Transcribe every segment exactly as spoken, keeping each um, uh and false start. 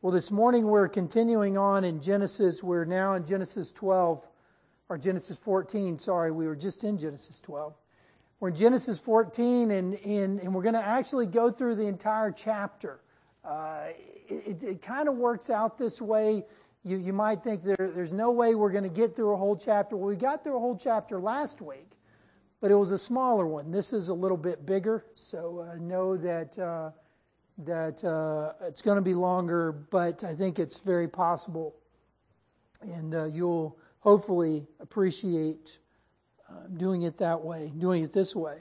Well, this morning we're continuing on in Genesis. We're now in Genesis twelve, or Genesis fourteen, sorry. We were just in Genesis twelve. We're in Genesis fourteen, and, and, and we're going to actually go through the entire chapter. Uh, it it kind of works out this way. You, you might think there, there's no way we're going to get through a whole chapter. Well, we got through a whole chapter last week, but it was a smaller one. This is a little bit bigger, so uh, know that... Uh, that uh, it's going to be longer, but I think it's very possible. And uh, you'll hopefully appreciate uh, doing it that way, doing it this way.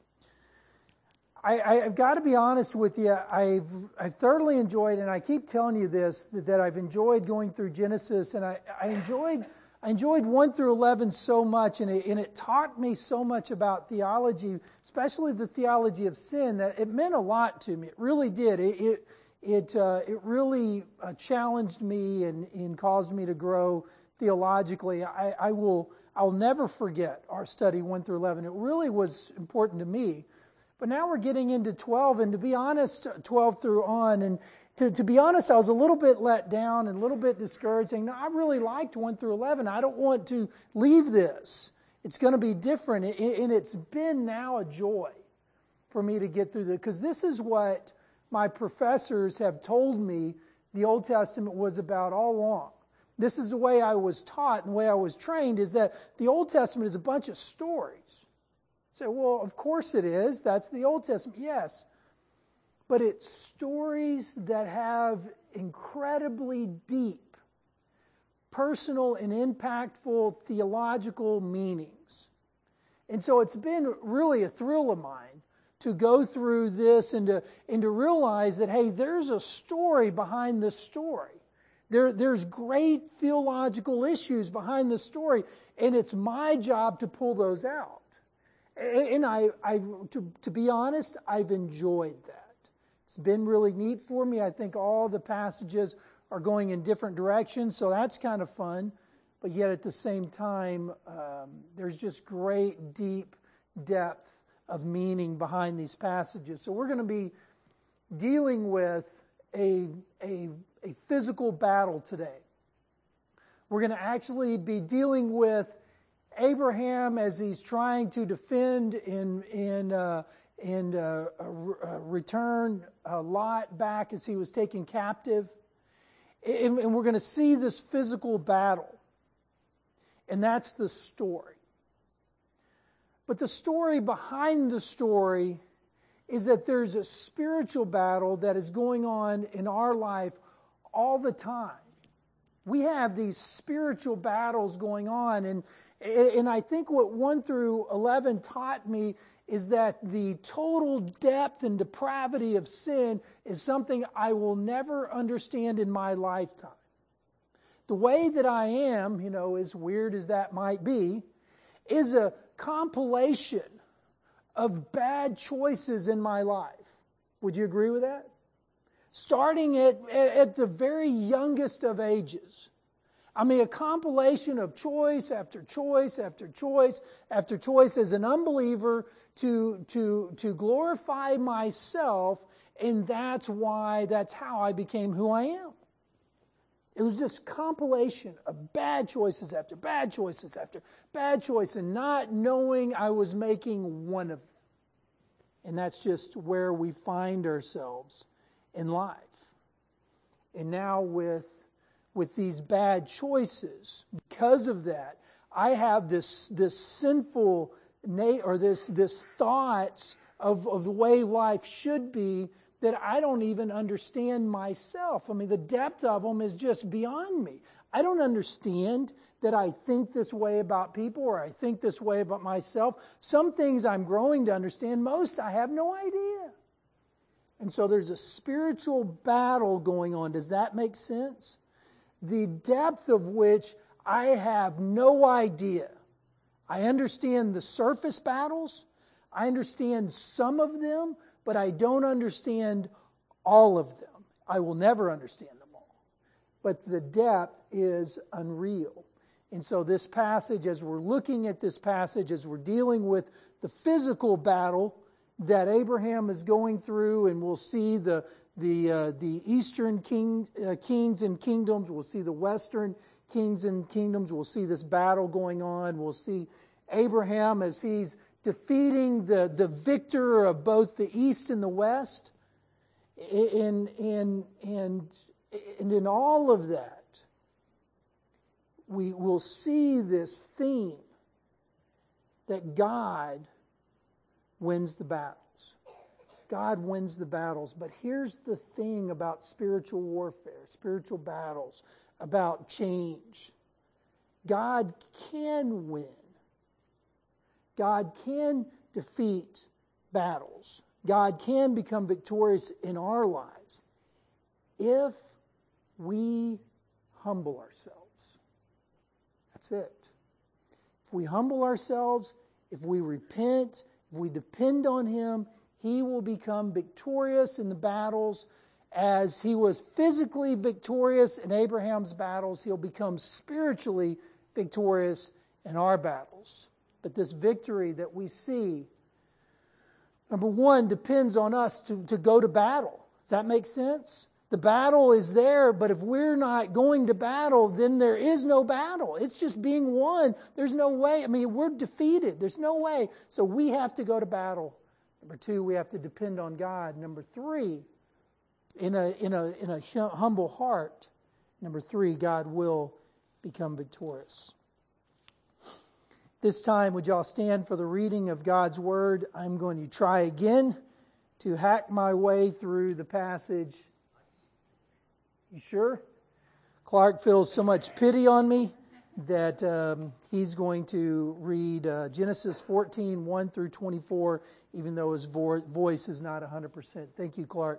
I, I've got to be honest with you, I've, I've thoroughly enjoyed, and I keep telling you this, that, that I've enjoyed going through Genesis, and I, I enjoyed I enjoyed one through eleven so much, and it, and it taught me so much about theology, especially the theology of sin, that it meant a lot to me. It really did. It it it, uh, it really uh, challenged me and, and caused me to grow theologically. I, I will I'll never forget our study one through eleven. It really was important to me. But now we're getting into twelve, and to be honest, twelve through on, and To, to be honest, I was a little bit let down and a little bit discouraged, saying, no, I really liked one through eleven. I don't want to leave this. It's going to be different. And it's been now a joy for me to get through this, because this is what my professors have told me the Old Testament was about all along. This is the way I was taught and the way I was trained, is that the Old Testament is a bunch of stories. So, well, of course it is. That's the Old Testament. Yes. But it's stories that have incredibly deep, personal and impactful theological meanings. And so it's been really a thrill of mine to go through this and to, and to realize that, hey, there's a story behind this story. There, there's great theological issues behind the story, and it's my job to pull those out. And I, I to, to be honest, I've enjoyed that. It's been really neat for me. I think all the passages are going in different directions, so that's kind of fun. But yet at the same time, um, there's just great, deep depth of meaning behind these passages. So we're going to be dealing with a, a, a physical battle today. We're going to actually be dealing with Abraham as he's trying to defend in in uh, and uh, uh, return uh, Lot back as he was taken captive. And, and we're going to see this physical battle. And that's the story. But the story behind the story is that there's a spiritual battle that is going on in our life all the time. We have these spiritual battles going on. And, and I think what one through eleven taught me is that the total depth and depravity of sin is something I will never understand in my lifetime. The way that I am, you know, as weird as that might be, is a compilation of bad choices in my life. Would you agree with that? Starting at, at the very youngest of ages. I mean, a compilation of choice after choice after choice after choice as an unbeliever to, to, to glorify myself, and that's why, that's how I became who I am. It was just compilation of bad choices after bad choices after bad choices, and not knowing I was making one of them. And that's just where we find ourselves in life. And now with with these bad choices, because of that, I have this this sinful or this this thoughts of, of the way life should be that I don't even understand myself. I mean, the depth of them is just beyond me. I don't understand that I think this way about people or I think this way about myself. Some things I'm growing to understand. Most I have no idea. And so there's a spiritual battle going on. Does that make sense? The depth of which I have no idea. I understand the surface battles. I understand some of them, but I don't understand all of them. I will never understand them all. But the depth is unreal. And so this passage, as we're looking at this passage, as we're dealing with the physical battle that Abraham is going through, and we'll see the, the uh, the eastern king, uh, kings and kingdoms. We'll see the western kings and kingdoms. We'll see this battle going on. We'll see Abraham as he's defeating the, the victor of both the east and the west. And, and, and, and in all of that, we will see this theme that God wins the battles. God wins the battles. But here's the thing about spiritual warfare, spiritual battles, about change. God can win. God can defeat battles. God can become victorious in our lives if we humble ourselves. That's it. If we humble ourselves, if we repent, if we depend on Him, He will become victorious in the battles. As He was physically victorious in Abraham's battles, He'll become spiritually victorious in our battles. But this victory that we see, number one, depends on us to, to go to battle. Does that make sense? The battle is there, but if we're not going to battle, then there is no battle. It's just being won. There's no way. I mean, we're defeated. There's no way. So we have to go to battle. Number two, we have to depend on God. Number three, in a, in a, in a humble heart, number three, God will become victorious. This time, would y'all stand for the reading of God's Word? I'm going to try again to hack my way through the passage. You sure? Clark feels so much pity on me that um, he's going to read uh, Genesis fourteen, one through twenty-four, even though his vo- voice is not one hundred percent. Thank you, Clark.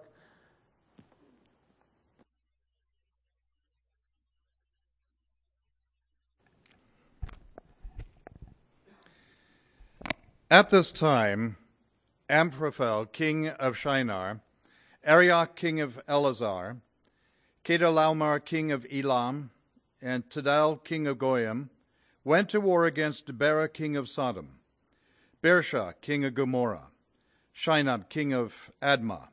At this time, Amraphel, king of Shinar, Arioch, king of Elazar, Chedorlaomer, king of Elam, and Tidal, king of Goyim, went to war against Bera, king of Sodom, Birsha, king of Gomorrah, Shinab, king of Admah,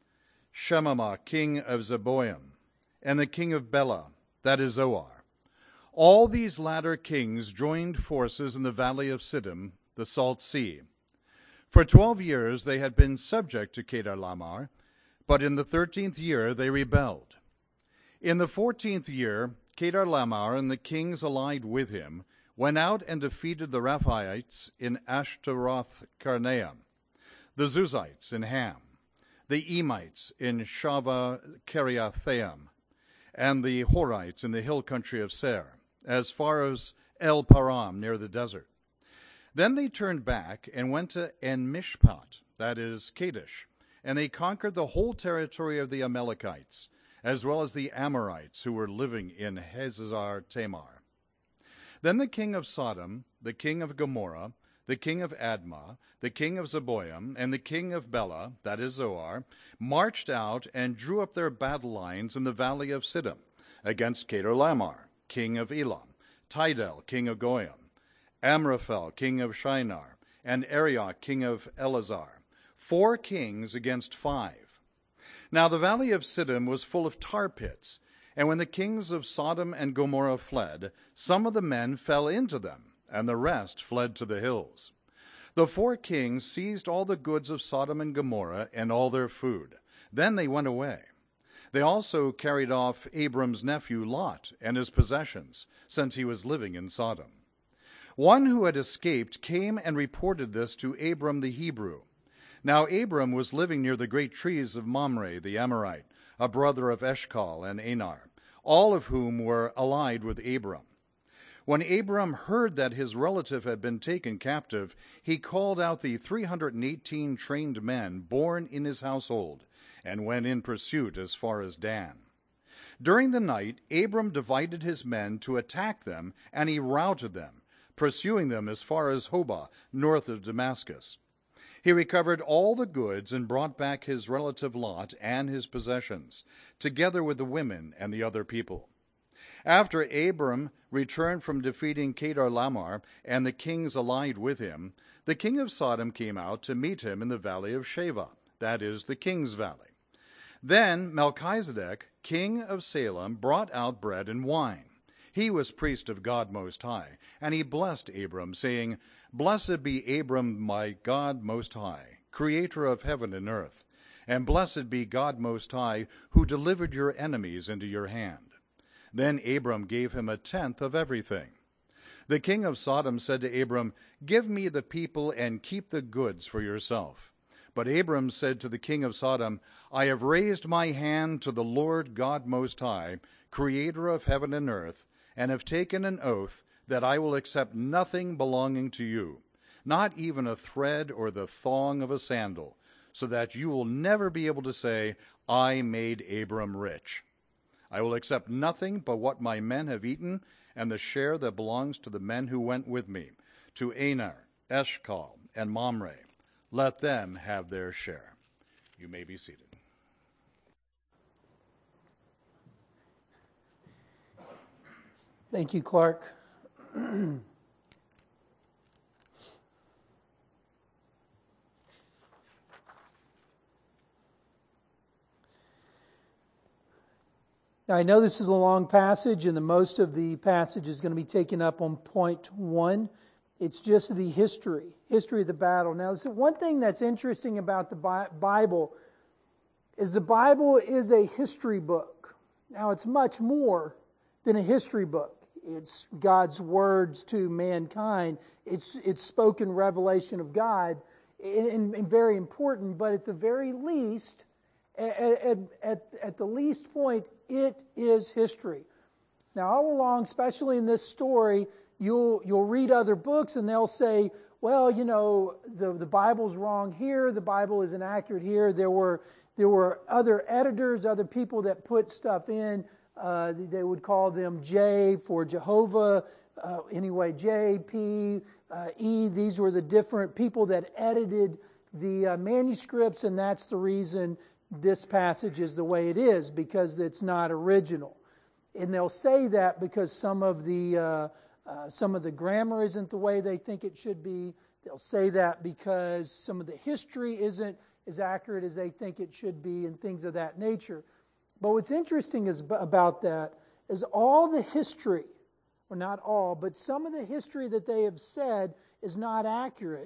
Shemamah, king of Zeboim, and the king of Bela, that is Zoar. All these latter kings joined forces in the valley of Siddim, the Salt Sea. For twelve years they had been subject to Chedorlaomer, but in the thirteenth year they rebelled. In the fourteenth year, Chedorlaomer and the kings allied with him went out and defeated the Rephaites in Ashtaroth Karnaim, the Zuzites in Ham, the Emites in Shava Kiriathaim, and the Horites in the hill country of Seir, as far as El Param near the desert. Then they turned back and went to En-Mishpat, that is Kadesh, and they conquered the whole territory of the Amalekites, as well as the Amorites who were living in Hazazar Tamar. Then the king of Sodom, the king of Gomorrah, the king of Admah, the king of Zeboim, and the king of Bela, that is Zoar, marched out and drew up their battle lines in the valley of Siddim against Chedorlaomer, king of Elam, Tidal, king of Goyim, Amraphel, king of Shinar, and Arioch, king of Elazar, four kings against five. Now the valley of Siddim was full of tar pits, and when the kings of Sodom and Gomorrah fled, some of the men fell into them, and the rest fled to the hills. The four kings seized all the goods of Sodom and Gomorrah and all their food. Then they went away. They also carried off Abram's nephew Lot and his possessions, since he was living in Sodom. One who had escaped came and reported this to Abram the Hebrew. Now Abram was living near the great trees of Mamre the Amorite, a brother of Eshcol and Anar, all of whom were allied with Abram. When Abram heard that his relative had been taken captive, he called out the three hundred eighteen trained men born in his household, and went in pursuit as far as Dan. During the night, Abram divided his men to attack them, and he routed them, pursuing them as far as Hobah, north of Damascus. He recovered all the goods and brought back his relative Lot and his possessions, together with the women and the other people. After Abram returned from defeating Chedorlaomer and the kings allied with him, the king of Sodom came out to meet him in the valley of Shaveh, that is, the king's valley. Then Melchizedek, king of Salem, brought out bread and wine. He was priest of God Most High, and he blessed Abram, saying, Blessed be Abram, my God Most High, creator of heaven and earth, and blessed be God Most High, who delivered your enemies into your hand. Then Abram gave him a tenth of everything. The king of Sodom said to Abram, Give me the people and keep the goods for yourself. But Abram said to the king of Sodom, I have raised my hand to the Lord God Most High, creator of heaven and earth, and have taken an oath that I will accept nothing belonging to you, not even a thread or the thong of a sandal, so that you will never be able to say, I made Abram rich. I will accept nothing but what my men have eaten, and the share that belongs to the men who went with me, to Anar, Eshcol, and Mamre. Let them have their share. You may be seated. Thank you, Clark. Now, I know this is a long passage, and the most of the passage is going to be taken up on point one. It's just the history, history of the battle. Now, so one thing that's interesting about the Bible is the Bible is a history book. Now, it's much more than a history book. It's God's words to mankind. It's it's spoken revelation of God, and, and very important. But at the very least, at, at, at the least point, it is history. Now, all along, especially in this story, you'll you'll read other books, and they'll say, well, you know, the the Bible's wrong here. The Bible is inaccurate here. There were there were other editors, other people that put stuff in. Uh, they would call them J for Jehovah. Uh, anyway, J, P, uh, E. These were the different people that edited the uh, manuscripts, and that's the reason this passage is the way it is, because it's not original. And they'll say that because some of the uh, uh, some of the grammar isn't the way they think it should be. They'll say that because some of the history isn't as accurate as they think it should be, and things of that nature. But what's interesting is about that is all the history, or not all, but some of the history that they have said is not accurate.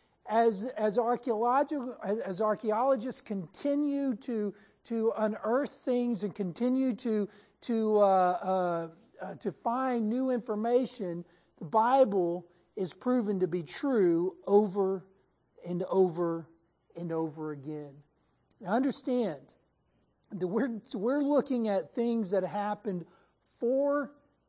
As as archaeological as, as archaeologists continue to to unearth things and continue to to uh, uh, uh, to find new information, the Bible is proven to be true over and over and over again. Now understand that we're we're looking at things that happened four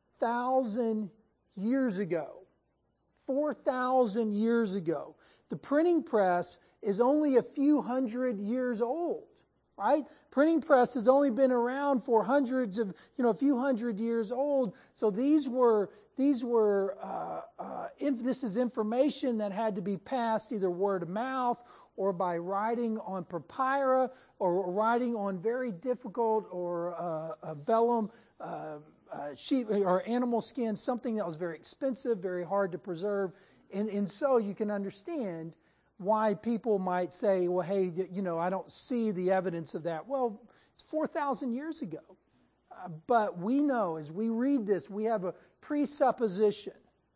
thousand years ago. Four thousand years ago. The printing press is only a few hundred years old, right? Printing press has only been around for hundreds of, you know, a few hundred years old. So these were these were uh, uh, if this is information that had to be passed either word of mouth or by writing on papyri or writing on very difficult or uh, a vellum. Uh, uh, sheep or animal skin, something that was very expensive, very hard to preserve. And, and so you can understand why people might say, well, hey, you know, I don't see the evidence of that. Well, it's four thousand years ago. Uh, but we know, as we read this, we have a presupposition.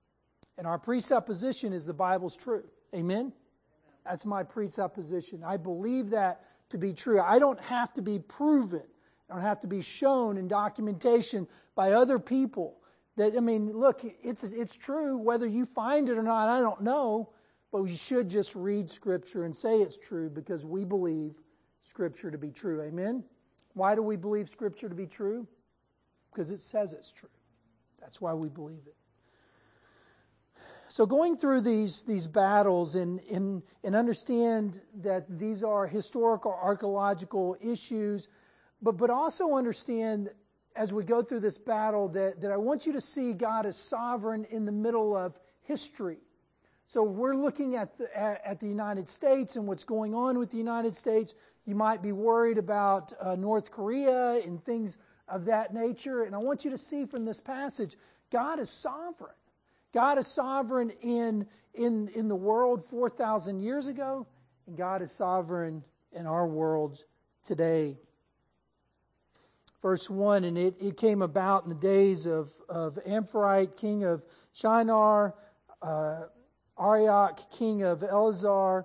And our presupposition is the Bible's true. Amen? That's my presupposition. I believe that to be true. I don't have to be proven. I don't have to be shown in documentation by other people. That, I mean, look, it's it's true. Whether you find it or not, I don't know. But we should just read Scripture and say it's true because we believe Scripture to be true. Amen? Why do we believe Scripture to be true? Because it says it's true. That's why we believe it. So going through these these battles and, and, and understand that these are historical, archaeological issues, but, but also understand as we go through this battle that, that I want you to see God as sovereign in the middle of history. So we're looking at the, at, at the United States and what's going on with the United States. You might be worried about uh, North Korea and things of that nature. And I want you to see from this passage, God is sovereign. God is sovereign in, in, in the world four thousand years ago, and God is sovereign in our world today. verse one, and it, it came about in the days of, of Amphirite, king of Shinar, uh, Arioch, king of Elazar,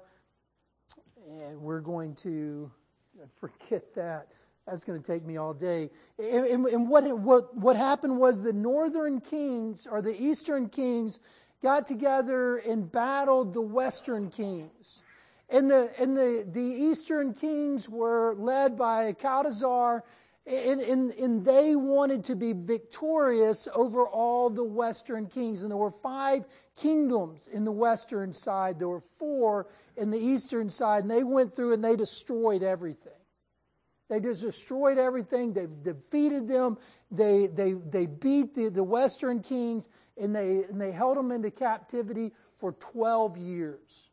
and we're going to forget that. That's going to take me all day. And, and, and what, what, what happened was the northern kings, or the eastern kings, got together and battled the western kings. And the and the, the eastern kings were led by Caldazar, and, and, and they wanted to be victorious over all the western kings. And there were five kingdoms in the western side. There were four in the eastern side. And they went through and they destroyed everything. They just destroyed everything. They defeated them. They they they beat the, the western kings, and they and they held them into captivity for twelve years.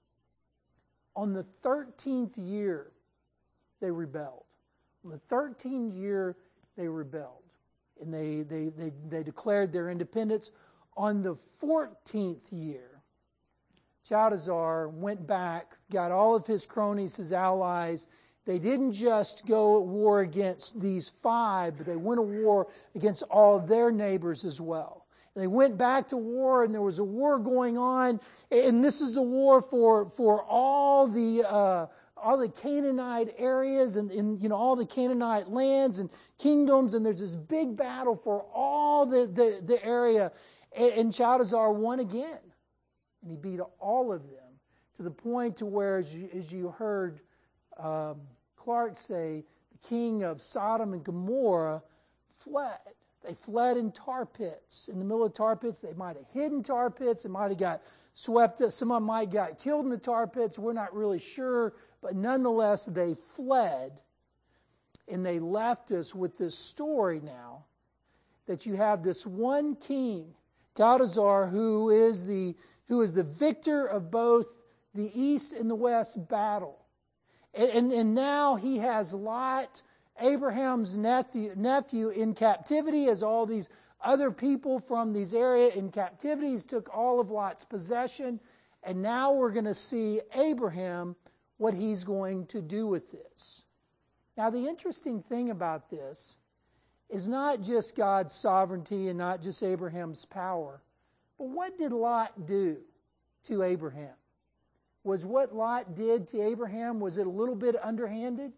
On the thirteenth year, they rebelled. On the thirteenth year, they rebelled. And they, they, they, they declared their independence. On the fourteenth year, Chaldassar went back, got all of his cronies, his allies. They didn't just go at war against these five, but they went to war against all their neighbors as well. They went back to war, and there was a war going on, and this is a war for for all the uh, all the Canaanite areas and, and you know all the Canaanite lands and kingdoms, and there's this big battle for all the the, the area, and, and Chaldassar won again, and he beat all of them to the point to where, as you, as you heard um, Clark say, the king of Sodom and Gomorrah fled. They fled in tar pits. In the middle of tar pits, they might have hidden tar pits. They might have got swept. Some of them might have got killed in the tar pits. We're not really sure. But nonetheless, they fled. And they left us with this story now that you have this one king, Chaldassar, who is the, who is the victor of both the east and the west battle. And, and, and now he has Lot, Abraham's nephew, nephew in captivity, as all these other people from these areas in captivities took all of Lot's possession. And now we're going to see Abraham, what he's going to do with this. Now, the interesting thing about this is not just God's sovereignty and not just Abraham's power, but what did Lot do to Abraham? Was what Lot did to Abraham, was it a little bit underhanded?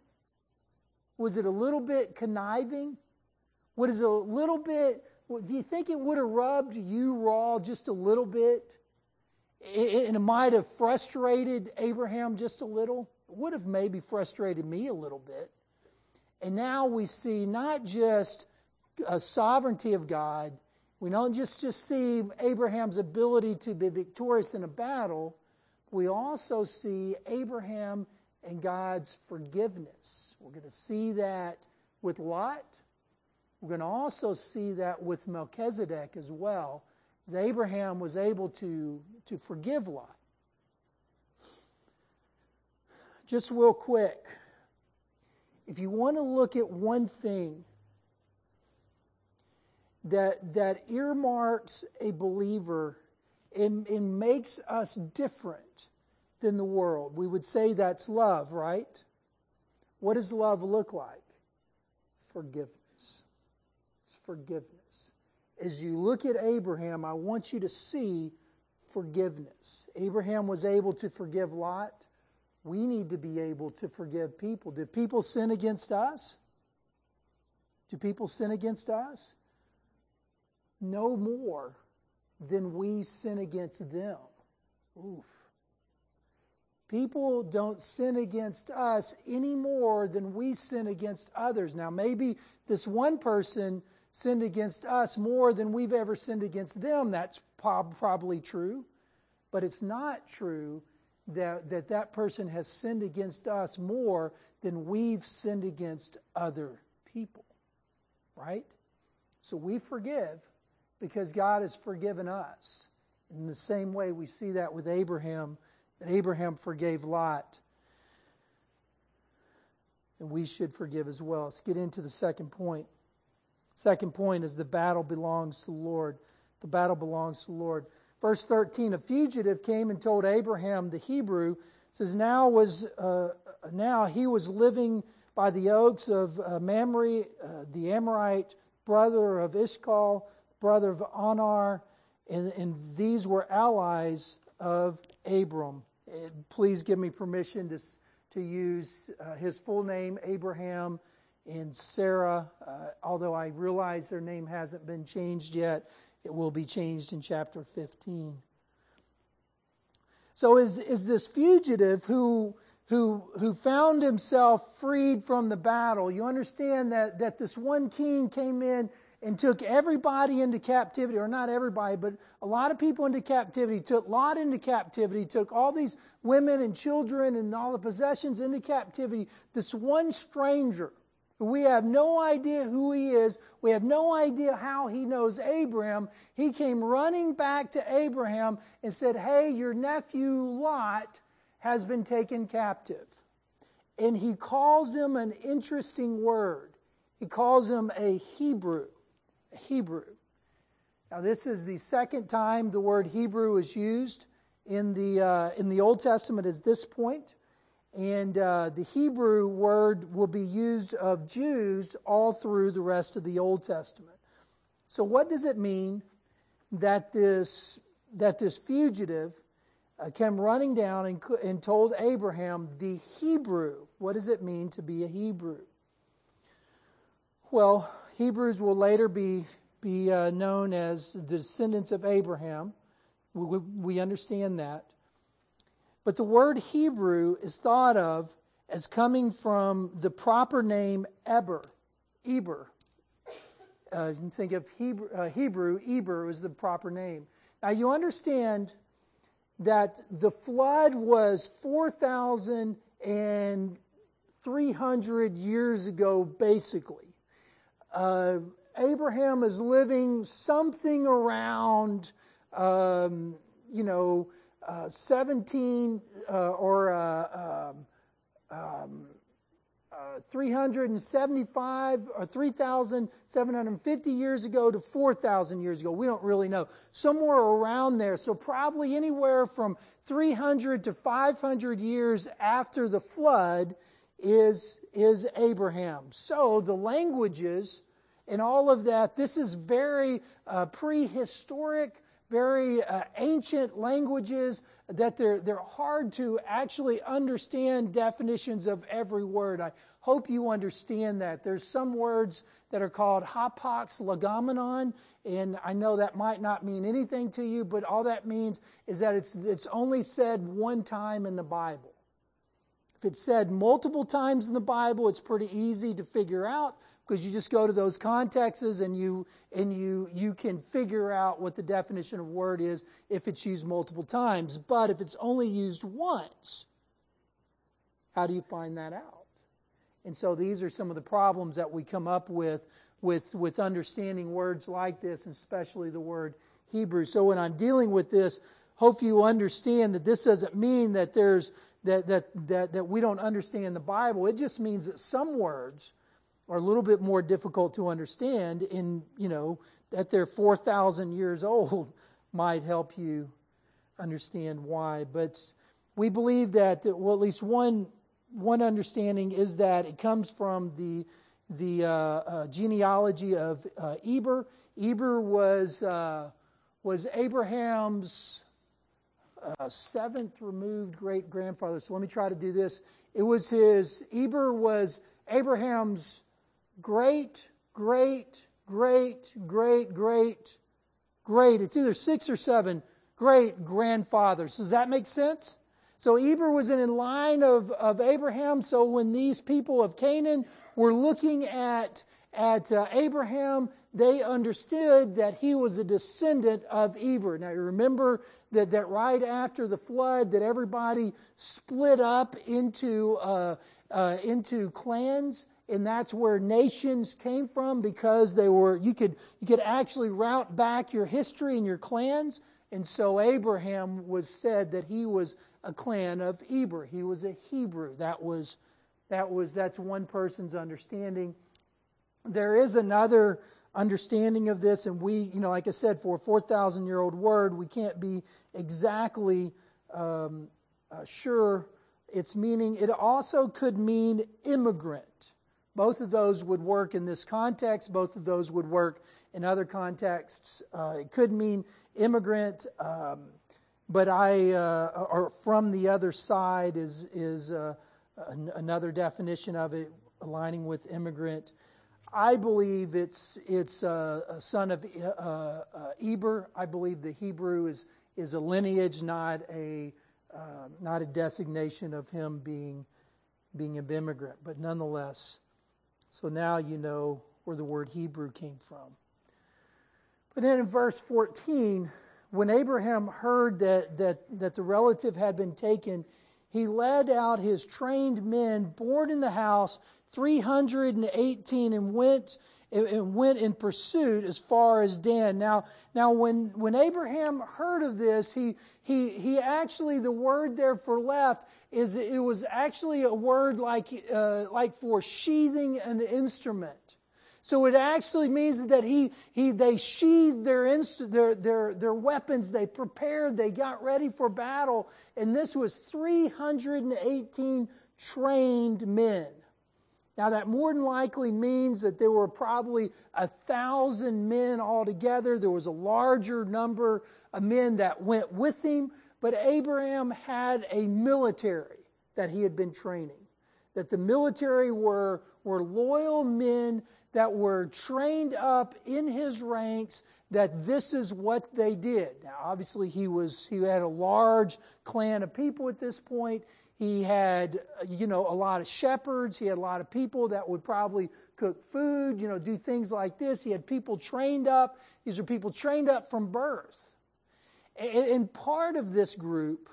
Was it a little bit conniving? Was it a little bit, do you think it would have rubbed you raw just a little bit? And it might have frustrated Abraham just a little? It would have maybe frustrated me a little bit. And now we see not just a sovereignty of God, we don't just, just see Abraham's ability to be victorious in a battle, we also see Abraham and God's forgiveness. We're going to see that with Lot. We're going to also see that with Melchizedek as well, as Abraham was able to, to forgive Lot. Just real quick, if you want to look at one thing that, that earmarks a believer and, and makes us different than the world, we would say that's love, right? What does love look like? Forgiveness. It's forgiveness. As you look at Abraham, I want you to see forgiveness. Abraham was able to forgive Lot. We need to be able to forgive people. Did people sin against us? Do people sin against us? No more than we sin against them. Oof. People don't sin against us any more than we sin against others. Now, maybe this one person sinned against us more than we've ever sinned against them. That's probably true. But it's not true that, that that person has sinned against us more than we've sinned against other people. Right? So we forgive because God has forgiven us. In the same way, we see that with Abraham, that Abraham forgave Lot. And we should forgive as well. Let's get into the second point. Second point is the battle belongs to the Lord. The battle belongs to the Lord. Verse thirteen, a fugitive came and told Abraham the Hebrew, says, now was uh, now he was living by the oaks of uh, Mamre, uh, the Amorite, brother of Ishcal, brother of Anar, and, and these were allies of Abram. And please give me permission to, to use uh, his full name, Abraham, and Sarah. Uh, although I realize their name hasn't been changed yet, it will be changed in chapter fifteen. So is, is this fugitive who... Who, who found himself freed from the battle. You understand that, that this one king came in and took everybody into captivity, or not everybody, but a lot of people into captivity, took Lot into captivity, took all these women and children and all the possessions into captivity. This one stranger, we have no idea who he is, we have no idea how he knows Abraham, he came running back to Abraham and said, hey, your nephew Lot has been taken captive. And he calls him an interesting word. He calls him a Hebrew. A Hebrew. Now this is the second time the word Hebrew is used in the uh, in the Old Testament at this point. And uh, the Hebrew word will be used of Jews all through the rest of the Old Testament. So what does it mean that this that this fugitive Uh, came running down and, and told Abraham the Hebrew? What does it mean to be a Hebrew? Well, Hebrews will later be be uh, known as the descendants of Abraham. We, we, we understand that. But the word Hebrew is thought of as coming from the proper name Eber. Eber. Uh, you can think of Hebrew, uh, Hebrew, Eber is the proper name. Now you understand that the flood was four thousand three hundred years ago, basically. Uh, Abraham is living something around, um, you know, uh, seventeen uh, or uh, um, um, uh, three hundred seventy-five or three thousand seven hundred fifty years ago to four thousand years ago. We don't really know. Somewhere around there. So probably anywhere from three hundred to five hundred years after the flood is, is Abraham. So the languages and all of that, this is very uh, prehistoric, very uh, ancient languages that they're they're hard to actually understand definitions of every word. I hope you understand that. There's some words that are called hapax legomenon, and I know that might not mean anything to you, but all that means is that it's it's only said one time in the Bible. If it's said multiple times in the Bible, it's pretty easy to figure out, because you just go to those contexts and you and you you can figure out what the definition of word is if it's used multiple times. But if it's only used once, how do you find that out? And so these are some of the problems that we come up with with with understanding words like this, and especially the word Hebrew. So when I'm dealing with this, hope you understand that this doesn't mean that there's that that that that we don't understand the Bible. It just means that some words are a little bit more difficult to understand, in, you know, that they're four thousand years old might help you understand why. But we believe that, well, at least one one understanding is that it comes from the the uh, uh, genealogy of uh, Eber. Eber was uh, was Abraham's uh, seventh removed great grandfather. So let me try to do this. It was his Eber was Abraham's great, great, great, great, great, great. It's either six or seven great grandfathers. Does that make sense? So Eber was in line of, of Abraham. So when these people of Canaan were looking at, at uh, Abraham, they understood that he was a descendant of Eber. Now you remember that, that right after the flood, that everybody split up into uh, uh, into clans. And that's where nations came from, because they were you could you could actually route back your history and your clans. And so Abraham was said that he was a clan of Eber. He was a Hebrew. That was that was that's one person's understanding. There is another understanding of this, and we, you know, like I said, for a four thousand year old word, we can't be exactly um, uh, sure its meaning. It also could mean immigrant. Both of those would work in this context. Both of those would work in other contexts. Uh, it could mean immigrant, um, but I, uh, or from the other side is is uh, an, another definition of it, aligning with immigrant. I believe it's it's a, a son of uh, uh, Eber. I believe the Hebrew is is a lineage, not a uh, not a designation of him being being an immigrant. But nonetheless, so now you know where the word Hebrew came from. But then in verse fourteen, when Abraham heard that that that the relative had been taken, he led out his trained men born in the house, three hundred eighteen, and went and went in pursuit as far as Dan. Now, now when when Abraham heard of this, he he he actually, the word there for left is it was actually a word like uh, like for sheathing an instrument. So it actually means that he he they sheathed their inst- their their their weapons, they prepared, they got ready for battle, and this was three hundred eighteen trained men. Now that more than likely means that there were probably a thousand men altogether. There was a larger number of men that went with him, but Abraham had a military that he had been training. That the military were were loyal men that were trained up in his ranks, that this is what they did. Now, obviously, he was he had a large clan of people at this point. He had, you know, a lot of shepherds. He had a lot of people that would probably cook food, you know, do things like this. He had people trained up. These are people trained up from birth. And, and part of this group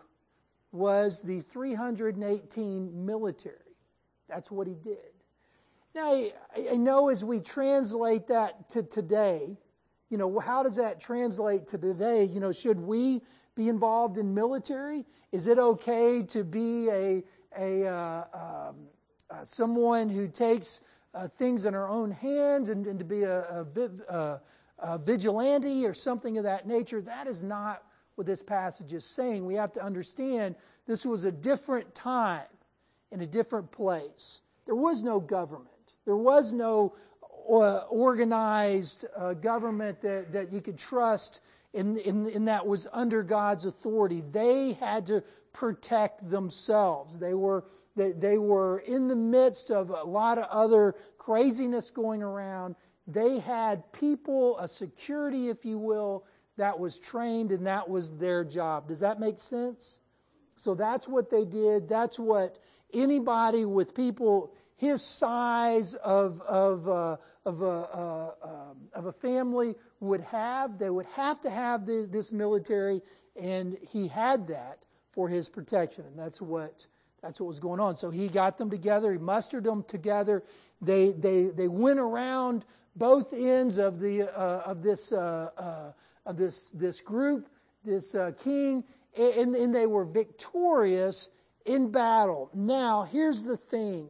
was the three hundred eighteen military. That's what he did. Now, I, I know as we translate that to today, you know, how does that translate to today? You know, should we be involved in military? Is it okay to be a a uh, um, uh, someone who takes uh, things in our own hands and, and to be a, a, viv, uh, a vigilante or something of that nature? That is not what this passage is saying. We have to understand this was a different time in a different place. There was no government. There was no uh, organized uh, government that, that you could trust in, in, in that was under God's authority. They had to protect themselves. They were they, they were in the midst of a lot of other craziness going around. They had people, a security, if you will, that was trained, and that was their job. Does that make sense? So that's what they did. That's what anybody with people his size of of uh, of a uh, um, of a family would have. They would have to have the, this military, and he had that for his protection, and that's what that's what was going on. So he got them together. He mustered them together. They they they went around both ends of the uh, of this uh, uh, of this this group, this uh, king, and, and they were victorious in battle. Now, here's the thing.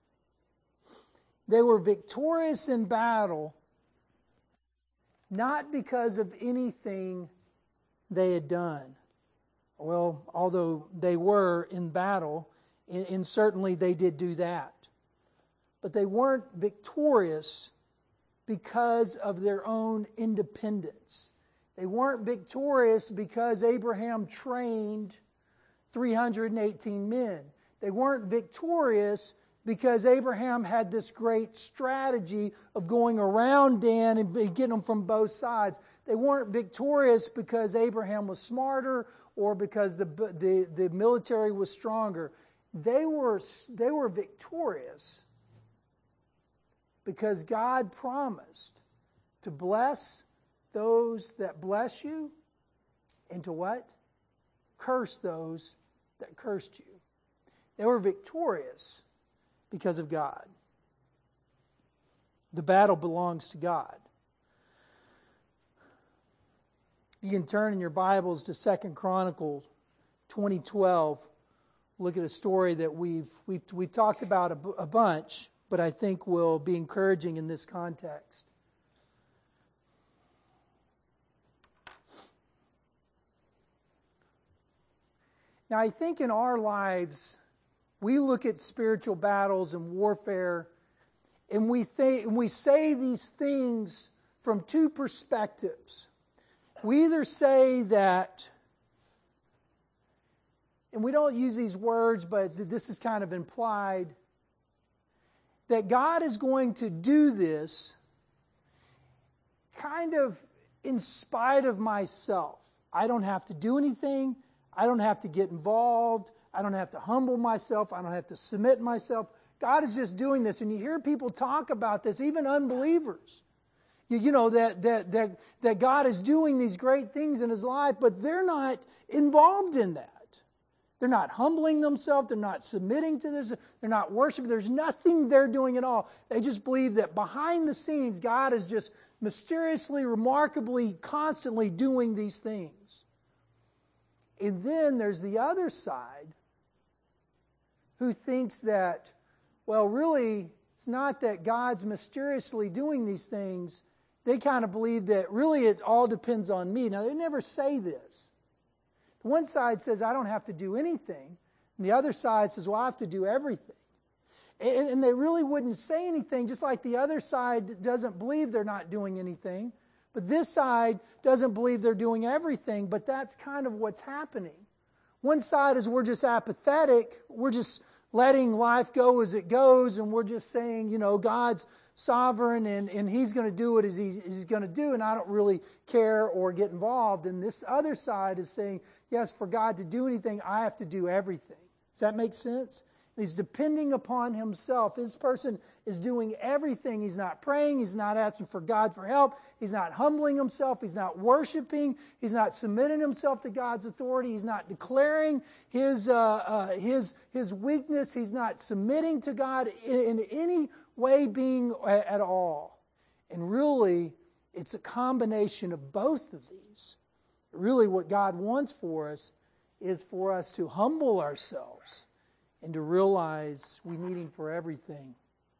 They were victorious in battle not because of anything they had done. Well, although they were in battle, and, and certainly they did do that. But they weren't victorious because of their own independence. They weren't victorious because Abraham trained three hundred eighteen men. They weren't victorious because Abraham had this great strategy of going around Dan and getting them from both sides. They weren't victorious because Abraham was smarter or because the, the, the military was stronger. They were, they were victorious because God promised to bless those that bless you and to what? Curse those that cursed you. They were victorious because of God. The battle belongs to God. You can turn in your Bibles to Second Chronicles twenty twelve. Look at a story that we've we've we've talked about a, a bunch, but I think will be encouraging in this context. Now, I think in our lives, we look at spiritual battles and warfare, and we think, and we say these things from two perspectives. We either say that, and we don't use these words, but this is kind of implied, that God is going to do this kind of in spite of myself. I don't have to do anything. I don't have to get involved. I don't have to humble myself. I don't have to submit myself. God is just doing this. And you hear people talk about this, even unbelievers. You, you know, that, that, that, that God is doing these great things in His life, but they're not involved in that. They're not humbling themselves. They're not submitting to this. They're not worshiping. There's nothing they're doing at all. They just believe that behind the scenes, God is just mysteriously, remarkably, constantly doing these things. And then there's the other side who thinks that, well, really, it's not that God's mysteriously doing these things. They kind of believe that really it all depends on me. Now, they never say this. One side says, I don't have to do anything. And the other side says, well, I have to do everything. And, and they really wouldn't say anything, just like the other side doesn't believe they're not doing anything. But this side doesn't believe they're doing everything, but that's kind of what's happening. One side is we're just apathetic. We're just letting life go as it goes, and we're just saying, you know, God's sovereign, and, and He's going to do what He's, he's going to do, and I don't really care or get involved. And this other side is saying, yes, for God to do anything, I have to do everything. Does that make sense? He's depending upon himself. This person is doing everything. He's not praying. He's not asking for God for help. He's not humbling himself. He's not worshiping. He's not submitting himself to God's authority. He's not declaring his uh, uh, his his weakness. He's not submitting to God in, in any way, being at all. And really, it's a combination of both of these. Really, what God wants for us is for us to humble ourselves and to realize we need Him for everything.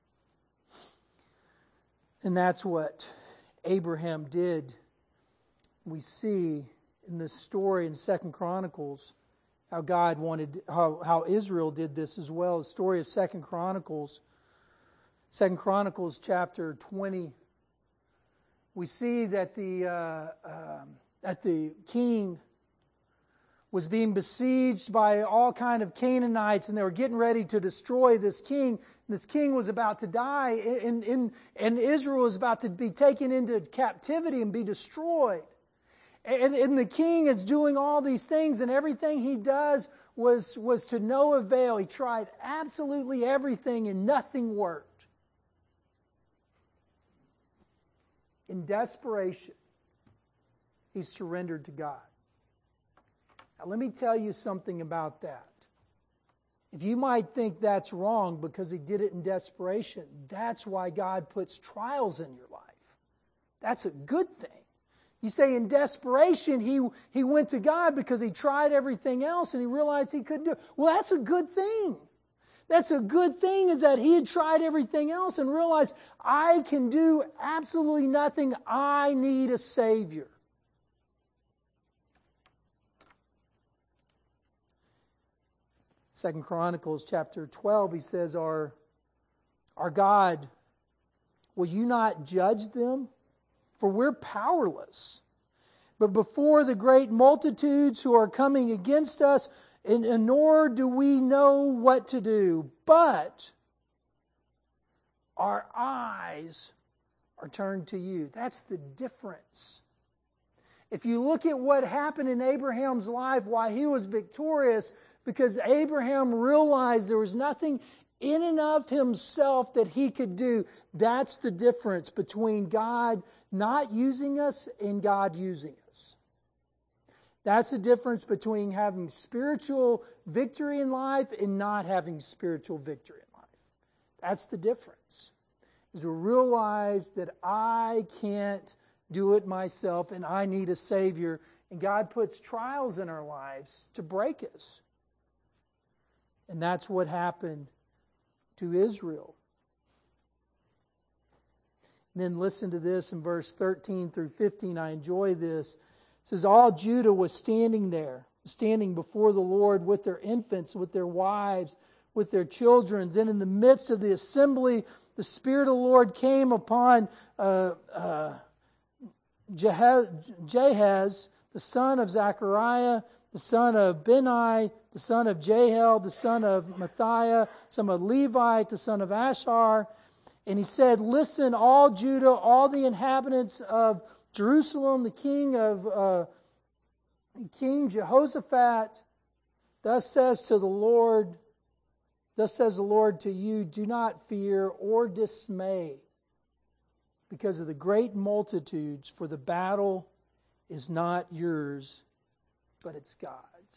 And that's what Abraham did. We see in this story in Second Chronicles how God wanted, how, how Israel did this as well. The story of Second Chronicles, Second Chronicles chapter twenty. We see that the uh, um, that the king was being besieged by all kind of Canaanites, and they were getting ready to destroy this king. This king was about to die, and, and, and Israel was about to be taken into captivity and be destroyed. And, and the king is doing all these things, and everything he does was, was to no avail. He tried absolutely everything, and nothing worked. In desperation, he surrendered to God. Now, let me tell you something about that. If you might think that's wrong because he did it in desperation, that's why God puts trials in your life. That's a good thing. You say in desperation, he, he went to God because he tried everything else and he realized he couldn't do it. Well, that's a good thing. That's a good thing, is that he had tried everything else and realized, I can do absolutely nothing. I need a Savior. Second Chronicles chapter twelve, he says, our, our God, will you not judge them? For we're powerless. But before the great multitudes who are coming against us, and, and nor do we know what to do. But our eyes are turned to you. That's the difference. If you look at what happened in Abraham's life, why he was victorious, because Abraham realized there was nothing in and of himself that he could do. That's the difference between God not using us and God using us. That's the difference between having spiritual victory in life and not having spiritual victory in life. That's the difference. Is to realize that I can't do it myself and I need a Savior. And God puts trials in our lives to break us. And that's what happened to Israel. And then listen to this in verse thirteen through fifteen. I enjoy this. It says, all Judah was standing there, standing before the Lord with their infants, with their wives, with their children. And in the midst of the assembly, the Spirit of the Lord came upon uh, uh, Jehaz, Jehaz, the son of Zechariah, the son of Benai, the son of Jael, the son of Matthiah, son of Levi, the son of Ashar. And he said, listen, all Judah, all the inhabitants of Jerusalem, the king of uh, King Jehoshaphat, thus says to the Lord, thus says the Lord to you, do not fear or dismay because of the great multitudes, for the battle is not yours, but it's God's.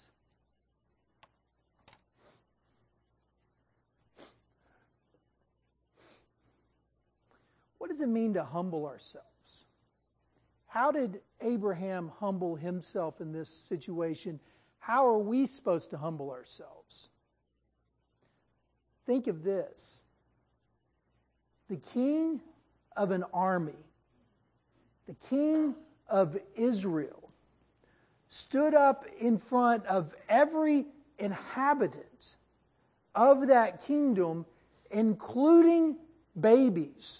What does it mean to humble ourselves? How did Abraham humble himself in this situation? How are we supposed to humble ourselves? Think of this. The king of an army, the king of Israel, stood up in front of every inhabitant of that kingdom, including babies,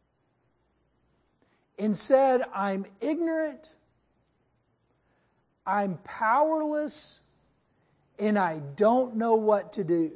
and said, I'm ignorant, I'm powerless, and I don't know what to do.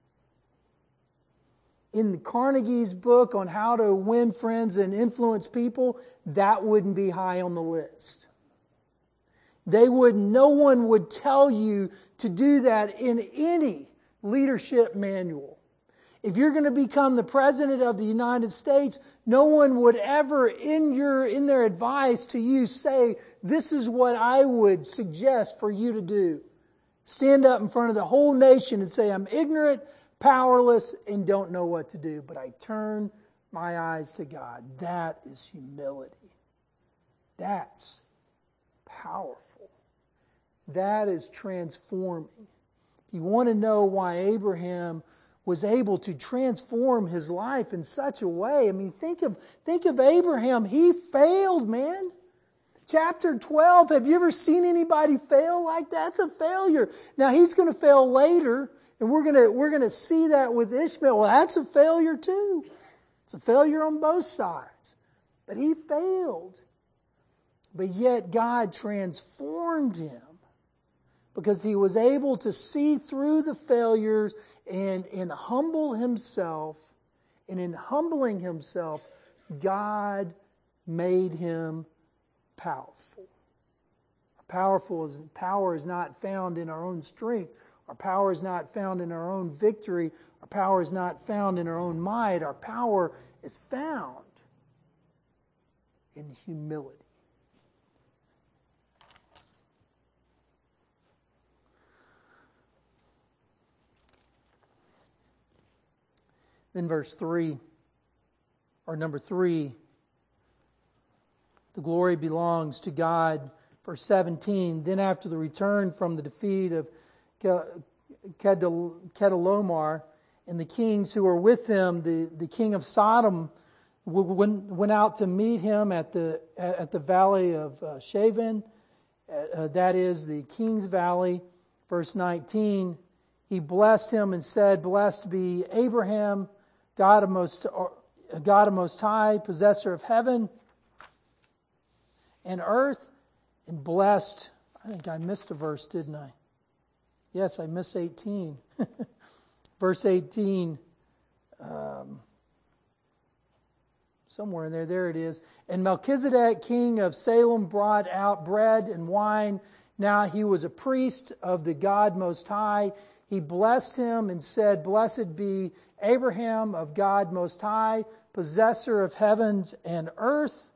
In Carnegie's book on how to win friends and influence people, that wouldn't be high on the list. They would, no one would tell you to do that in any leadership manual. If you're going to become the President of the United States, no one would ever, in your in their advice to you, say, this is what I would suggest for you to do. Stand up in front of the whole nation and say, I'm ignorant, powerless, and don't know what to do. But I turn my eyes to God. That is humility. That's powerful. That is transforming. You want to know why Abraham was able to transform his life in such a way. I mean, think of think of Abraham. He failed, man. Chapter twelve, have you ever seen anybody fail like that? It's a failure. Now, he's going to fail later, and we're going to we're going to see that with Ishmael. Well, that's a failure too. It's a failure on both sides. But he failed. But yet God transformed him because he was able to see through the failures and, and humble himself. And in humbling himself, God made him powerful. Powerful is, power is not found in our own strength. Our power is not found in our own victory. Our power is not found in our own might. Our power is found in humility. Then verse three, or number three, the glory belongs to God. Verse seventeen, then after the return from the defeat of Chedorlaomer and the kings who were with them, the, the king of Sodom went out to meet him at the at the valley of uh, Shavin, uh, that is the King's Valley. Verse nineteen, he blessed him and said, "Blessed be Abraham, God of most God of Most High, possessor of heaven and earth, and blessed." I think I missed a verse, didn't I? Yes, I missed eighteen. Verse eighteen. Um, somewhere in there, there it is. And Melchizedek, king of Salem, brought out bread and wine. Now he was a priest of the God Most High. He blessed him and said, "Blessed be Abraham of God Most High, possessor of heavens and earth.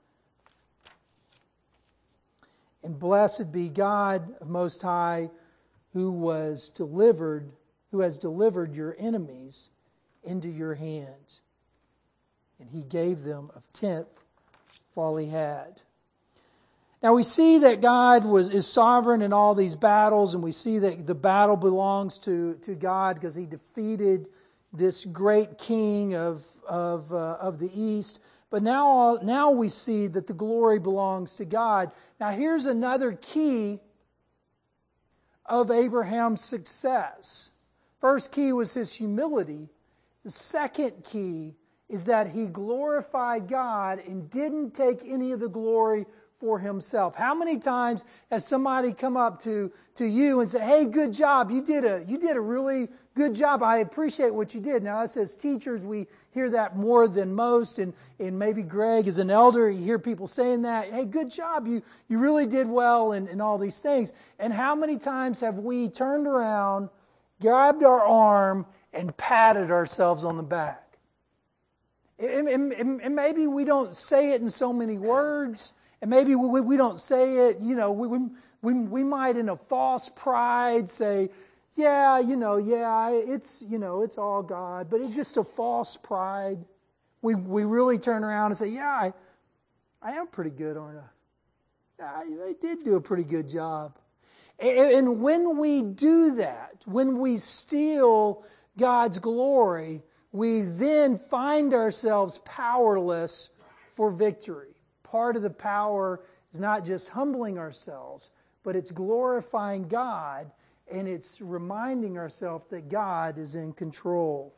And blessed be God Most High, who was delivered, who has delivered your enemies into your hands." And he gave them a tenth of all he had. Now we see that God was is sovereign in all these battles, and we see that the battle belongs to, to God because he defeated this great king of of uh, of the east. But now now we see that the glory belongs to God. Now here's another key of Abraham's success. First key was his humility. The second key is that he glorified God and didn't take any of the glory for himself. How many times has somebody come up to, to you and say, hey, good job, you did a you did a really good job. I appreciate what you did. Now, us as teachers, we hear that more than most, and, and maybe Greg as an elder, you hear people saying that, hey, good job, you, you really did well, and, and all these things. And how many times have we turned around, grabbed our arm, and patted ourselves on the back? And, and, and maybe we don't say it in so many words, and maybe we, we don't say it, you know, we, we, we might in a false pride say, yeah, you know, yeah, it's, you know, it's all God, but it's just a false pride. We we really turn around and say, yeah, I, I am pretty good, aren't I? I, I did do a pretty good job. And, and when we do that, when we steal God's glory, we then find ourselves powerless for victory. Part of the power is not just humbling ourselves, but it's glorifying God, and it's reminding ourselves that God is in control.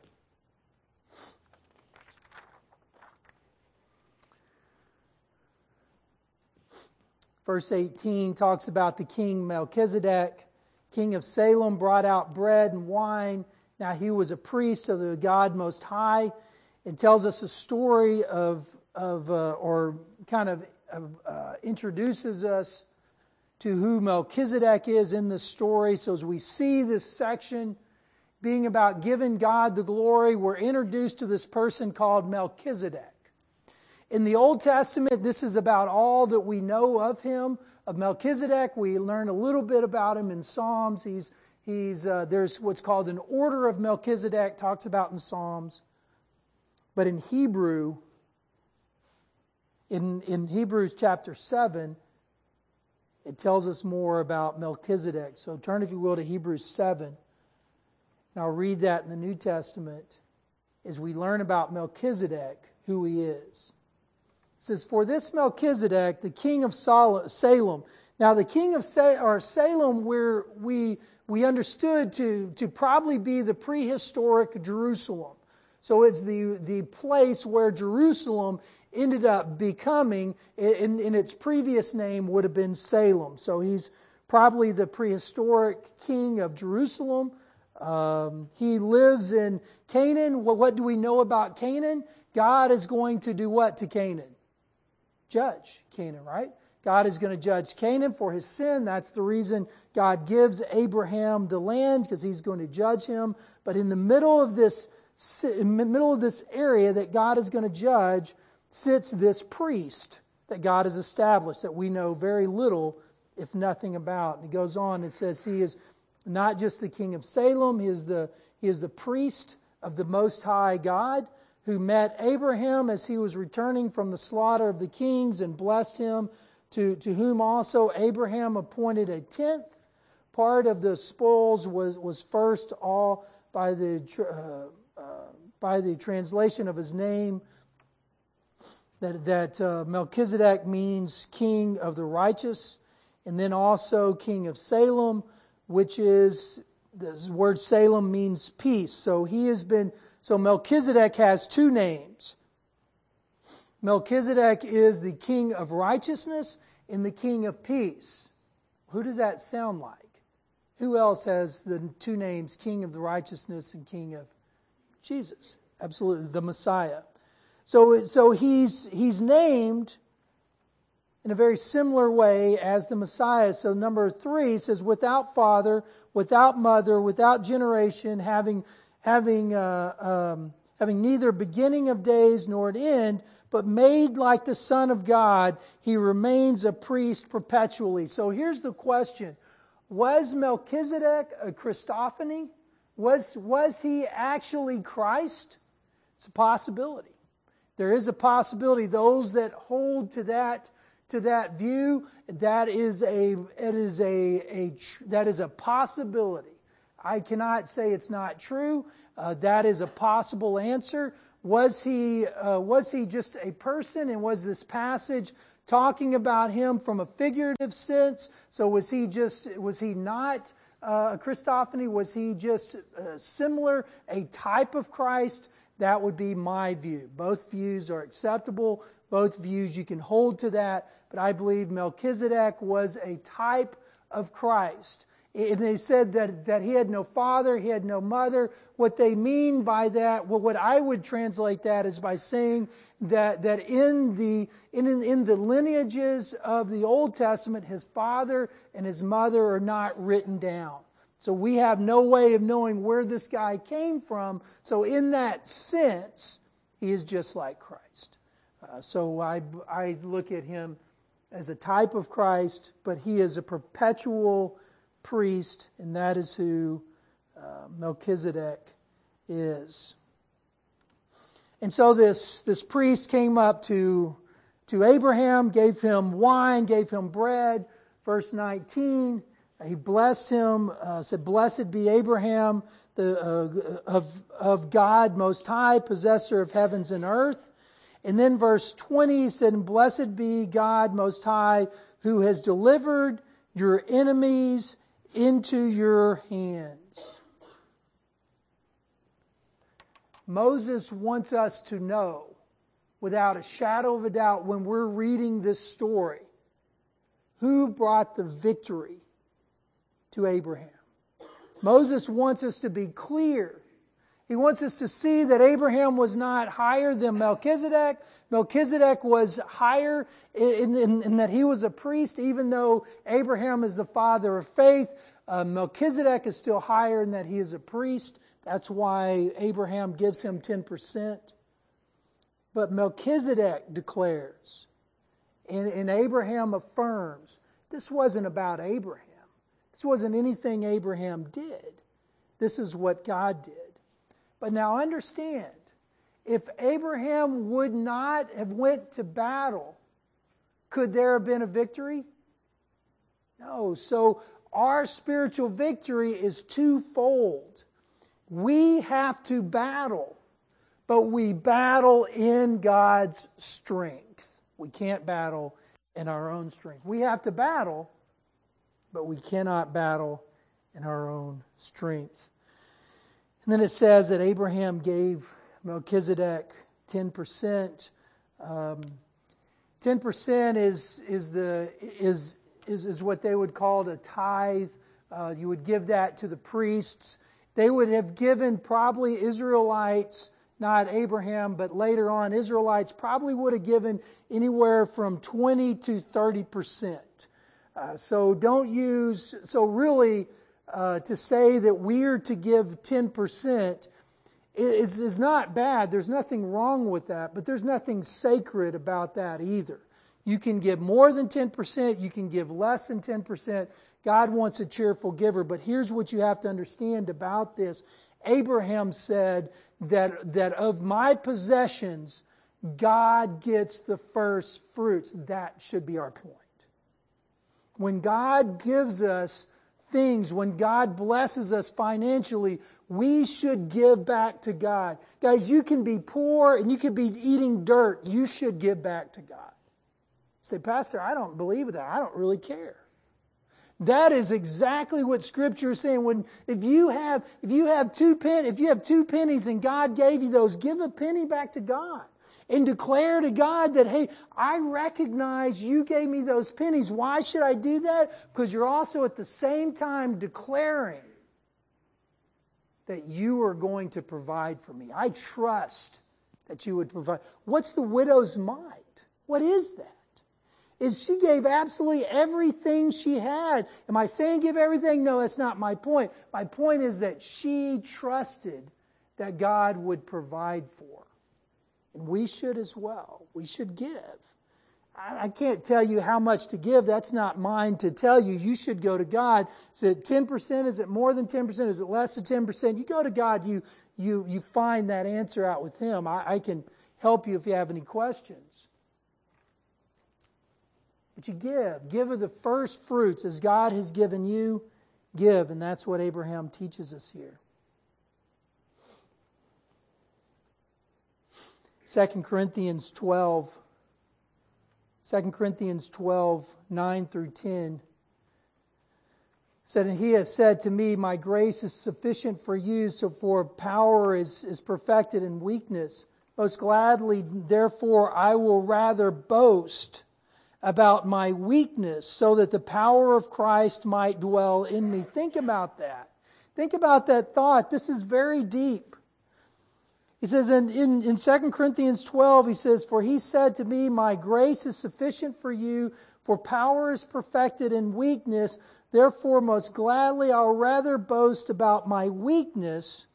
Verse eighteen talks about the king Melchizedek, king of Salem, brought out bread and wine. Now he was a priest of the God Most High. It tells us a story of, of uh, or kind of uh, introduces us to who Melchizedek is in this story. So as we see this section being about giving God the glory, we're introduced to this person called Melchizedek. In the Old Testament, this is about all that we know of him, of Melchizedek. We learn a little bit about him in Psalms. He's he's uh, there's what's called an order of Melchizedek, talks about in Psalms. But in Hebrew, in, in Hebrews chapter seven, it tells us more about Melchizedek. So turn, if you will, to Hebrews seven. And I'll read that in the New Testament as we learn about Melchizedek, who he is. It says, for this Melchizedek, the king of Salem. Now the king of Salem, where we we understood to, to probably be the prehistoric Jerusalem. So it's the, the place where Jerusalem ended up becoming, in, in its previous name would have been Salem. So he's probably the prehistoric king of Jerusalem. Um, he lives in Canaan. What, what do we know about Canaan? God is going to do what to Canaan? Judge Canaan, right? God is going to judge Canaan for his sin. That's the reason God gives Abraham the land, because he's going to judge him. But in the middle of this, in the middle of this area that God is going to judge, sits this priest that God has established that we know very little, if nothing, about. And it goes on, it says he is not just the king of Salem, he is the, he is the priest of the Most High God, who met Abraham as he was returning from the slaughter of the kings and blessed him, to, to whom also Abraham appointed a tenth. Part of the spoils was, was first all by the uh, uh, by the translation of his name, that, that uh, Melchizedek means king of the righteous, and then also king of Salem, which is, the word Salem means peace. So he has been, so Melchizedek has two names. Melchizedek is the king of righteousness and the king of peace. Who does that sound like? Who else has the two names, king of the righteousness and king of Jesus? Absolutely, the Messiah. So, so he's he's named in a very similar way as the Messiah. So number three says, without father, without mother, without generation, having having uh, um, having neither beginning of days nor an end, but made like the Son of God, he remains a priest perpetually. So here's the question. Was Melchizedek a Christophany? Was, was he actually Christ? It's a possibility. There is a possibility. Those that hold to that to that view, that is a it is a, a that is a possibility. I cannot say it's not true. Uh, that is a possible answer. Was he uh, was he just a person, and was this passage talking about him from a figurative sense? So was he just was he not uh, a Christophany? Was he just uh, similar, a type of Christ? That would be my view. Both views are acceptable. Both views, you can hold to that. But I believe Melchizedek was a type of Christ. And they said that, that he had no father, he had no mother. What they mean by that, well, what I would translate that is by saying that, that in the in, in the lineages of the Old Testament, his father and his mother are not written down. So we have no way of knowing where this guy came from. So in that sense, he is just like Christ. Uh, so I, I look at him as a type of Christ, but he is a perpetual priest, and that is who uh, Melchizedek is. And so this, this priest came up to, to Abraham, gave him wine, gave him bread. Verse nineteen, he blessed him, uh, said, "Blessed be Abraham, the uh, of, of God Most High, possessor of heavens and earth." And then verse twenty, he said, "And blessed be God Most High, who has delivered your enemies into your hands." Moses wants us to know, without a shadow of a doubt, when we're reading this story, who brought the victory to Abraham. Moses wants us to be clear. He wants us to see that Abraham was not higher than Melchizedek. Melchizedek was higher in, in, in that he was a priest, even though Abraham is the father of faith. Uh, Melchizedek is still higher in that he is a priest. That's why Abraham gives him ten percent. But Melchizedek declares, and, and Abraham affirms, this wasn't about Abraham. This wasn't anything Abraham did. This is what God did. But now understand, if Abraham would not have went to battle, could there have been a victory? No. So our spiritual victory is twofold. We have to battle, but we battle in God's strength. We can't battle in our own strength. We have to battle, but we cannot battle in our own strength. And then it says that Abraham gave Melchizedek ten percent. Um, ten percent is is the is is is what they would call a tithe. Uh, you would give that to the priests. They would have given probably Israelites, not Abraham, but later on Israelites probably would have given anywhere from twenty to thirty percent. Uh, so don't use, so really uh, to say that we're to give ten percent is, is not bad. There's nothing wrong with that, but there's nothing sacred about that either. You can give more than ten percent. You can give less than ten percent. God wants a cheerful giver. But here's what you have to understand about this. Abraham said that, that of my possessions, God gets the first fruits. That should be our point. When God gives us things, when God blesses us financially, we should give back to God. Guys, you can be poor and you could be eating dirt. You should give back to God. Say, Pastor, I don't believe that. I don't really care. That is exactly what Scripture is saying. When if you have if you have two pen if you have two pennies and God gave you those, give a penny back to God. And declare to God that, hey, I recognize you gave me those pennies. Why should I do that? Because you're also at the same time declaring that you are going to provide for me. I trust that you would provide. What's the widow's mite? What is that? Is she gave absolutely everything she had. Am I saying give everything? No, that's not my point. My point is that she trusted that God would provide for her. And we should as well. We should give. I, I can't tell you how much to give. That's not mine to tell you. You should go to God. Is it ten percent? Is it more than ten percent? Is it less than ten percent? You go to God. You you you find that answer out with Him. I, I can help you if you have any questions. But you give. Give of the first fruits as God has given you. Give. And that's what Abraham teaches us here. Second Corinthians twelve, Second Corinthians twelve, nine through ten. said, and he has said to me, my grace is sufficient for you, so for power is, is perfected in weakness. Most gladly, therefore, I will rather boast about my weakness, so that the power of Christ might dwell in me. Think about that. Think about that thought. This is very deep. He says in, in, in Second Corinthians twelve, he says, for he said to me, my grace is sufficient for you, for power is perfected in weakness. Therefore, most gladly, I'll rather boast about my weakness.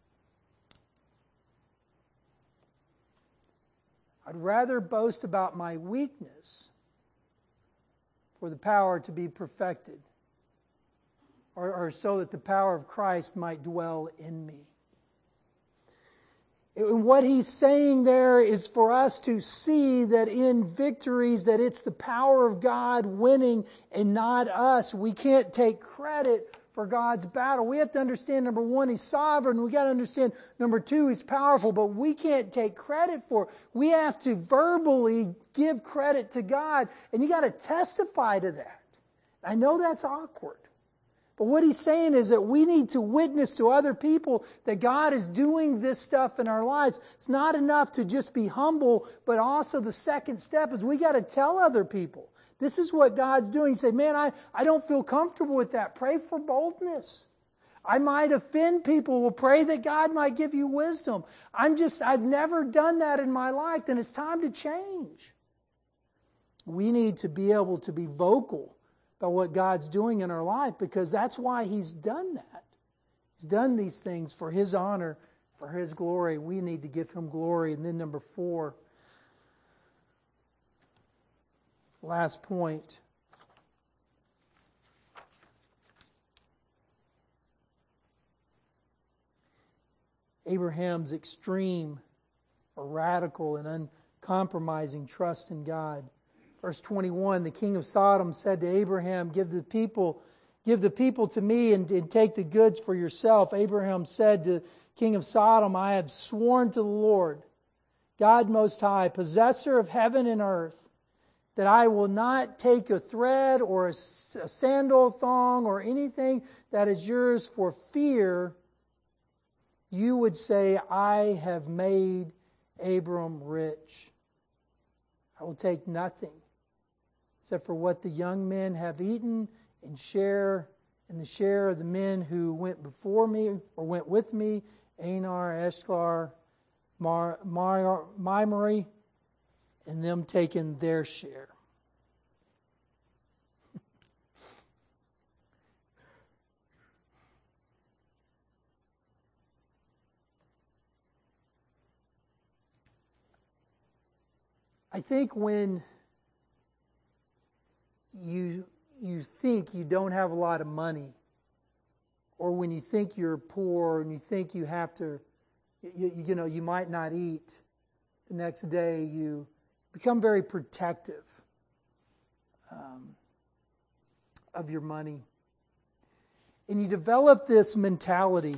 I'd rather boast about my weakness for the power to be perfected, or, or so that the power of Christ might dwell in me. And what he's saying there is for us to see that in victories, that it's the power of God winning and not us. We can't take credit for God's battle. We have to understand, number one, He's sovereign. We got to understand, number two, He's powerful, but we can't take credit for it. We have to verbally give credit to God, and you got to testify to that. I know that's awkward. But what he's saying is that we need to witness to other people that God is doing this stuff in our lives. It's not enough to just be humble, but also the second step is we got to tell other people. This is what God's doing. You say, man, I, I don't feel comfortable with that. Pray for boldness. I might offend people. Well, pray that God might give you wisdom. I'm just, I've never done that in my life. Then it's time to change. We need to be able to be vocal about what God's doing in our life, because that's why He's done that. He's done these things for His honor, for His glory. We need to give Him glory. And then number four, last point. Abraham's extreme, or radical and uncompromising trust in God. Verse twenty-one, the king of Sodom said to Abraham, give the people, give the people to me and, and take the goods for yourself. Abraham said to king of Sodom, I have sworn to the Lord, God Most High, possessor of heaven and earth, that I will not take a thread or a, a sandal thong or anything that is yours for fear you would say, I have made Abram rich. I will take nothing except for what the young men have eaten and share in the share of the men who went before me or went with me, Anar, Eshlar, Mar, Mar, Mimri, and them taking their share. I think when you you think you don't have a lot of money, or when you think you're poor and you think you have to, you, you know, you might not eat the next day, you become very protective um, of your money. And you develop this mentality.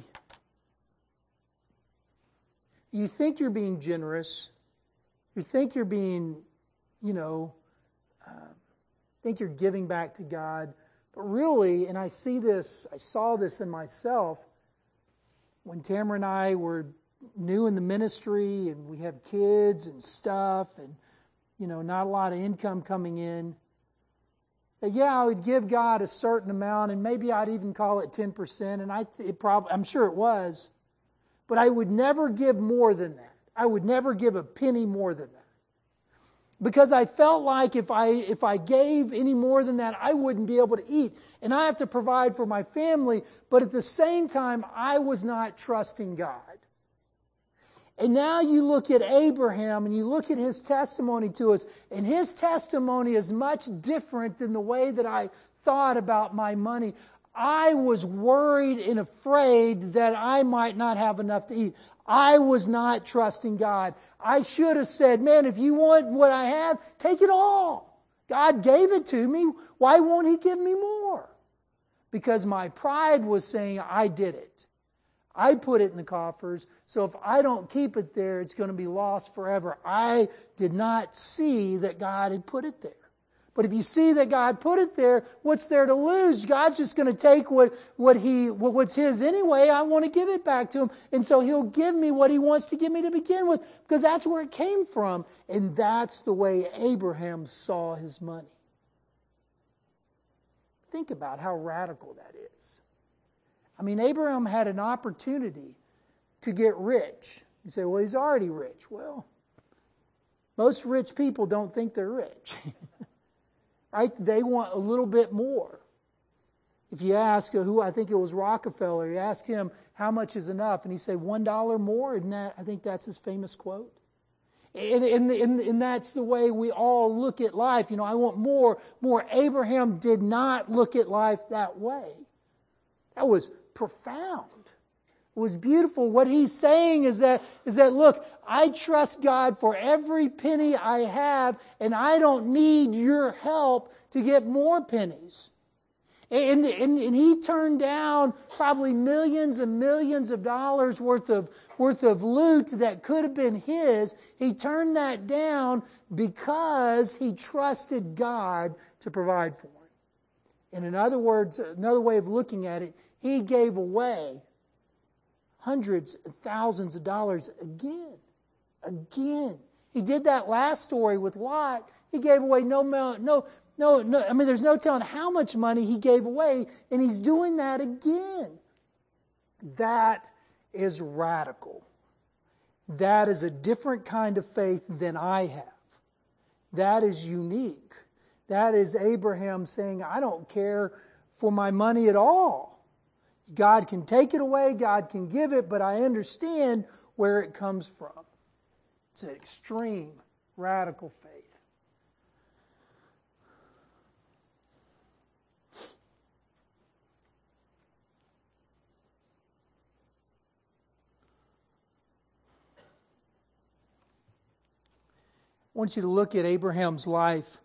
You think you're being generous. You think you're being, you know, uh, think you're giving back to God. But really, and I see this, I saw this in myself, when Tamara and I were new in the ministry and we have kids and stuff and, you know, not a lot of income coming in. That, yeah, I would give God a certain amount, and maybe I'd even call it ten percent, and I it probably, I'm sure it was. But I would never give more than that. I would never give a penny more than that. Because I felt like if I if I gave any more than that, I wouldn't be able to eat. And I have to provide for my family, but at the same time, I was not trusting God. And now you look at Abraham and you look at his testimony to us, and his testimony is much different than the way that I thought about my money. I was worried and afraid that I might not have enough to eat. I was not trusting God. I should have said, man, if you want what I have, take it all. God gave it to me. Why won't He give me more? Because my pride was saying, I did it. I put it in the coffers, so if I don't keep it there, it's going to be lost forever. I did not see that God had put it there. But if you see that God put it there, what's there to lose? God's just going to take what, what he, what, what's His anyway. I want to give it back to Him. And so He'll give me what He wants to give me to begin with, because that's where it came from. And that's the way Abraham saw his money. Think about how radical that is. I mean, Abraham had an opportunity to get rich. You say, well, he's already rich. Well, most rich people don't think they're rich. Right? They want a little bit more. If you ask who, I think it was Rockefeller, you ask him how much is enough, and he say one dollar more, and that I think that's his famous quote. And, and, and, and that's the way we all look at life. You know, I want more, more. Abraham did not look at life that way. That was profound. It was beautiful. What he's saying is that, is that, look, I trust God for every penny I have, and I don't need your help to get more pennies. And, and, and he turned down probably millions and millions of dollars worth of, worth of loot that could have been his. He turned that down because he trusted God to provide for him. And in other words, another way of looking at it, he gave away hundreds of thousands of dollars again. Again. He did that last story with Lot. He gave away no, no, no, no, I mean, there's no telling how much money he gave away, and he's doing that again. That is radical. That is a different kind of faith than I have. That is unique. That is Abraham saying, I don't care for my money at all. God can take it away, God can give it, but I understand where it comes from. It's an extreme, radical faith. I want you to look at Abraham's life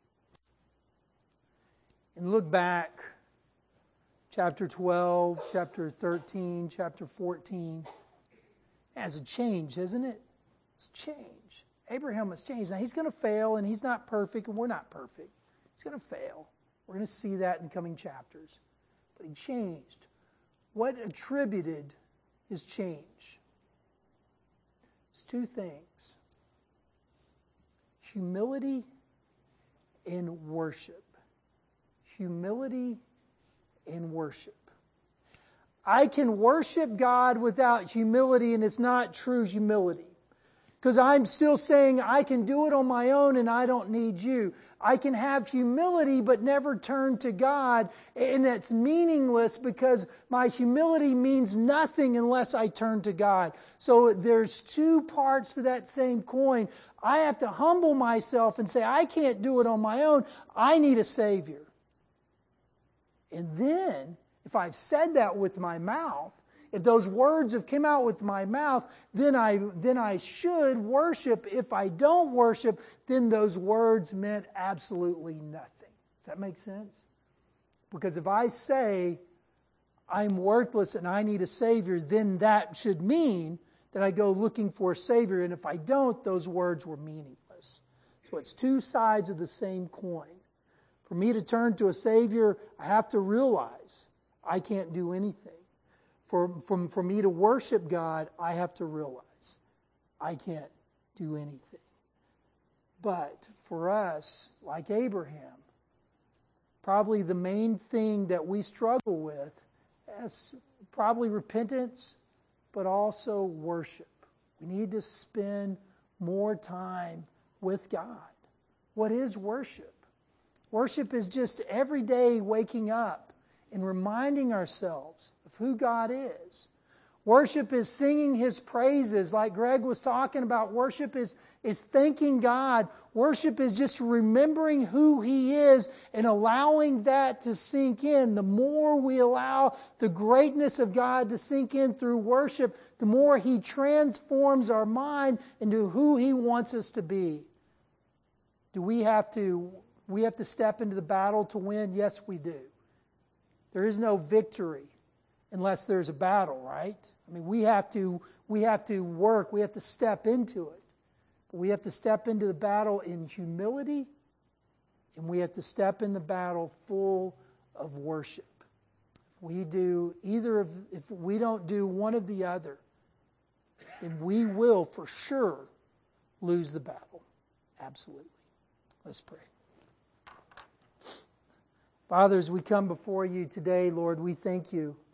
and look back. Chapter twelve, chapter thirteen, chapter fourteen. It has a change, isn't it? It's change. Abraham has changed. Now, he's going to fail, and he's not perfect, and we're not perfect. He's going to fail. We're going to see that in coming chapters. But he changed. What attributed his change? It's two things. Humility and worship. Humility and worship. I can worship God without humility, and it's not true humility. Because I'm still saying I can do it on my own and I don't need you. I can have humility but never turn to God, and that's meaningless because my humility means nothing unless I turn to God. So there's two parts to that same coin. I have to humble myself and say I can't do it on my own. I need a Savior. And then, if I've said that with my mouth, if those words have come out with my mouth, then I then I should worship. If I don't worship, then those words meant absolutely nothing. Does that make sense? Because if I say I'm worthless and I need a Savior, then that should mean that I go looking for a Savior. And if I don't, those words were meaningless. So it's two sides of the same coin. For me to turn to a Savior, I have to realize I can't do anything. For, for, for me to worship God, I have to realize I can't do anything. But for us, like Abraham, probably the main thing that we struggle with is probably repentance, but also worship. We need to spend more time with God. What is worship? Worship is just every day waking up and reminding ourselves of who God is. Worship is singing His praises, like Greg was talking about. Worship is, is thanking God. Worship is just remembering who He is and allowing that to sink in. The more we allow the greatness of God to sink in through worship, the more He transforms our mind into who He wants us to be. Do we have to, we have to step into the battle to win? Yes, we do. There is no victory unless there's a battle, right? I mean, we have to we have to work, we have to step into it. We have to step into the battle in humility And we have to step in the battle full of worship. If we do either of, if we don't do one of the other, then we will for sure lose the battle. Absolutely. Let's pray. Father, as we come before you today, Lord, we thank you